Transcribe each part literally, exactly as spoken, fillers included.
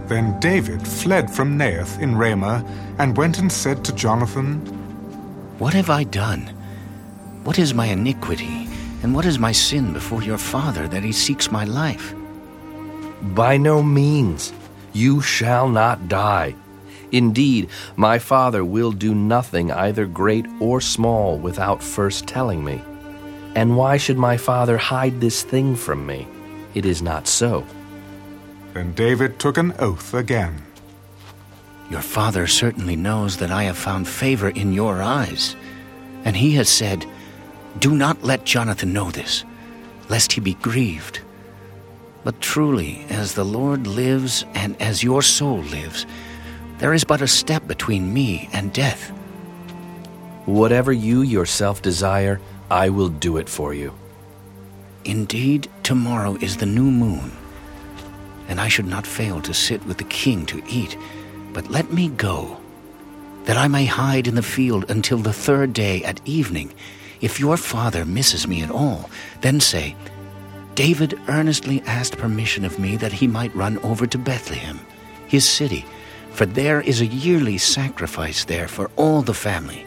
Then David fled from Naioth in Ramah and went and said to Jonathan, "What have I done? What is my iniquity, and what is my sin before your father that he seeks my life?" "By no means. You shall not die. Indeed, my father will do nothing either great or small without first telling me. And why should my father hide this thing from me? It is not so." Then David took an oath again. "Your father certainly knows that I have found favor in your eyes, and he has said, 'Do not let Jonathan know this, lest he be grieved.' But truly, as the Lord lives and as your soul lives, there is but a step between me and death." "Whatever you yourself desire, I will do it for you." "Indeed, tomorrow is the new moon, and I should not fail to sit with the king to eat. But let me go, that I may hide in the field until the third day at evening. If your father misses me at all, then say, 'David earnestly asked permission of me that he might run over to Bethlehem, his city, for there is a yearly sacrifice there for all the family.'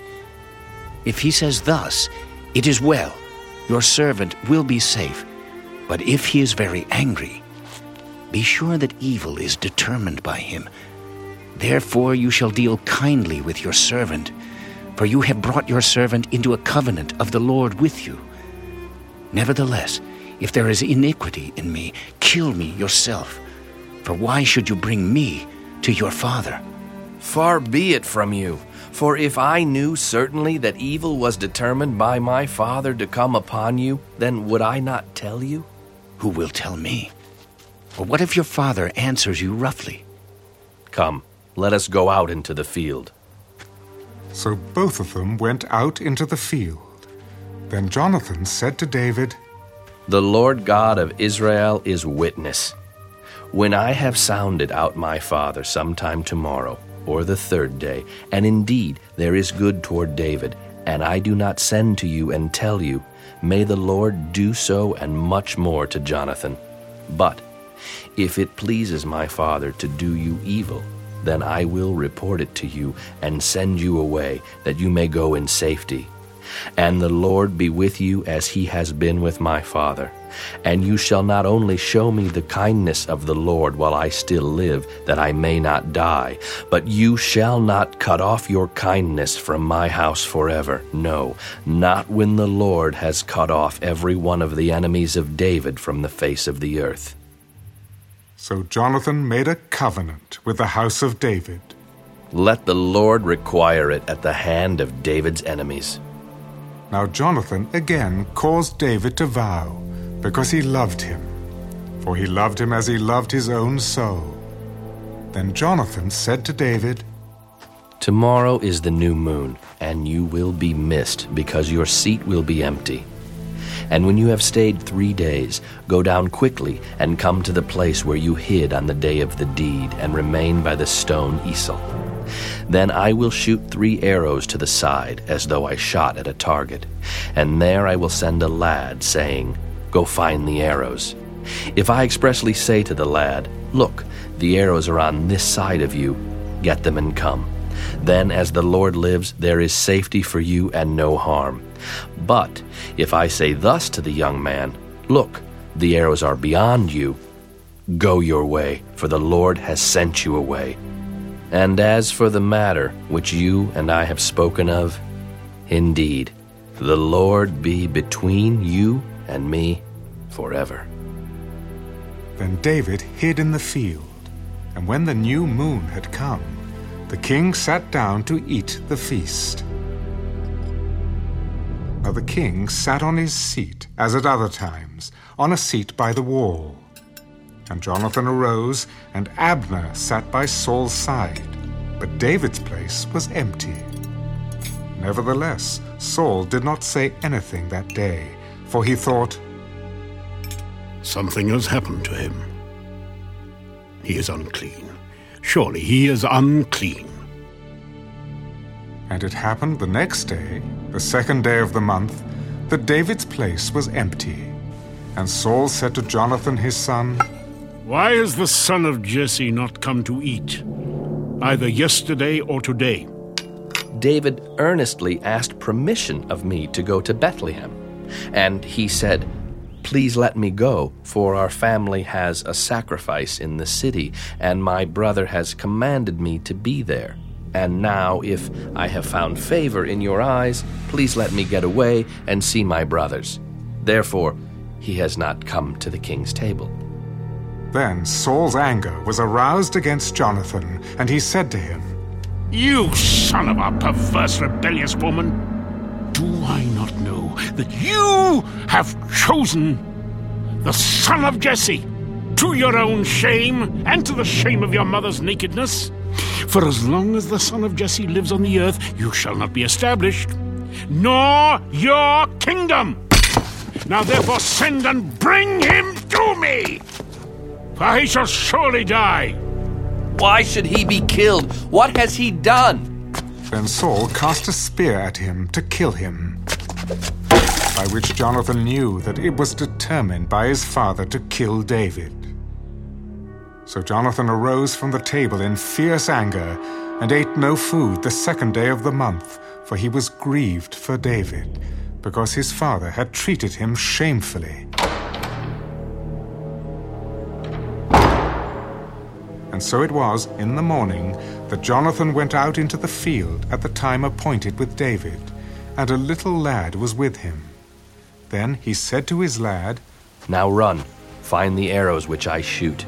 If he says thus, it is well, your servant will be safe. But if he is very angry, be sure that evil is determined by him. Therefore you shall deal kindly with your servant, for you have brought your servant into a covenant of the Lord with you. Nevertheless, if there is iniquity in me, kill me yourself. For why should you bring me to your father?" "Far be it from you. For if I knew certainly that evil was determined by my father to come upon you, then would I not tell you?" "Who will tell me? Or what if your father answers you roughly?" "Come, let us go out into the field." So both of them went out into the field. Then Jonathan said to David, "The Lord God of Israel is witness. When I have sounded out my father sometime tomorrow, or the third day, and indeed there is good toward David, and I do not send to you and tell you, may the Lord do so and much more to Jonathan. But if it pleases my father to do you evil, then I will report it to you and send you away, that you may go in safety. And the Lord be with you as he has been with my father. And you shall not only show me the kindness of the Lord while I still live, that I may not die, but you shall not cut off your kindness from my house forever. No, not when the Lord has cut off every one of the enemies of David from the face of the earth." So Jonathan made a covenant with the house of David. "Let the Lord require it at the hand of David's enemies." Now Jonathan again caused David to vow, because he loved him, for he loved him as he loved his own soul. Then Jonathan said to David, "Tomorrow is the new moon, and you will be missed, because your seat will be empty. And when you have stayed three days, go down quickly and come to the place where you hid on the day of the deed, and remain by the stone Esau. Then I will shoot three arrows to the side, as though I shot at a target. And there I will send a lad, saying, 'Go find the arrows.' If I expressly say to the lad, 'Look, the arrows are on this side of you,' get them and come. Then, as the Lord lives, there is safety for you and no harm. But if I say thus to the young man, 'Look, the arrows are beyond you,' go your way, for the Lord has sent you away. And as for the matter which you and I have spoken of, indeed, the Lord be between you and me forever." Then David hid in the field, and when the new moon had come, the king sat down to eat the feast. Now the king sat on his seat, as at other times, on a seat by the wall. And Jonathan arose, and Abner sat by Saul's side, but David's place was empty. Nevertheless, Saul did not say anything that day, for he thought, "Something has happened to him. He is unclean. Surely he is unclean." And it happened the next day, the second day of the month, that David's place was empty. And Saul said to Jonathan his son, Why has the son of Jesse not come to eat, either yesterday or today? David earnestly asked permission of me to go to Bethlehem, and he said, "Please let me go, for our family has a sacrifice in the city, and my brother has commanded me to be there. And now, if I have found favor in your eyes, please let me get away and see my brothers." Therefore, he has not come to the king's table. Then Saul's anger was aroused against Jonathan, and he said to him, You son of a perverse, rebellious woman! Do I not know that you have chosen the son of Jesse, to your own shame and to the shame of your mother's nakedness? For as long as the son of Jesse lives on the earth, you shall not be established, nor your kingdom. Now therefore send and bring him to me, for he shall surely die. Why should he be killed? What has he done? Then Saul cast a spear at him to kill him, by which Jonathan knew that it was determined by his father to kill David. So Jonathan arose from the table in fierce anger and ate no food the second day of the month, for he was grieved for David, because his father had treated him shamefully. And so it was in the morning that Jonathan went out into the field at the time appointed with David, and a little lad was with him. Then he said to his lad, Now run, find the arrows which I shoot.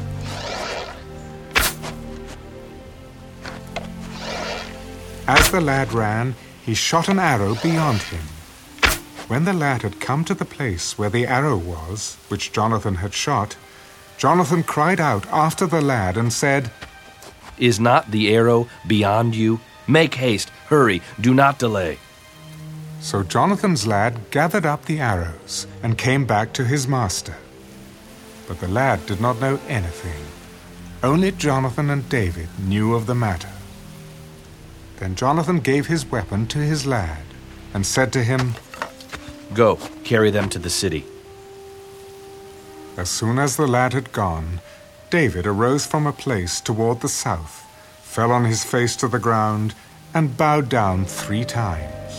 As the lad ran, he shot an arrow beyond him. When the lad had come to the place where the arrow was, which Jonathan had shot, Jonathan cried out after the lad and said, Is not the arrow beyond you? Make haste, hurry, do not delay. So Jonathan's lad gathered up the arrows and came back to his master. But the lad did not know anything. Only Jonathan and David knew of the matter. Then Jonathan gave his weapon to his lad and said to him, Go, carry them to the city. As soon as the lad had gone, David arose from a place toward the south, fell on his face to the ground, and bowed down three times.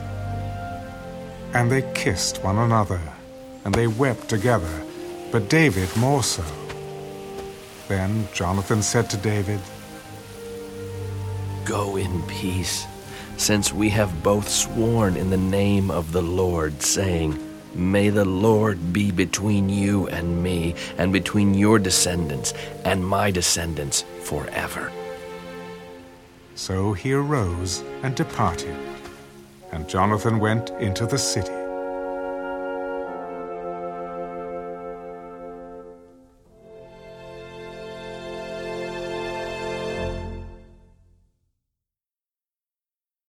And they kissed one another, and they wept together, but David more so. Then Jonathan said to David, Go in peace, since we have both sworn in the name of the Lord, saying, May the Lord be between you and me, and between your descendants and my descendants forever. So he arose and departed, and Jonathan went into the city.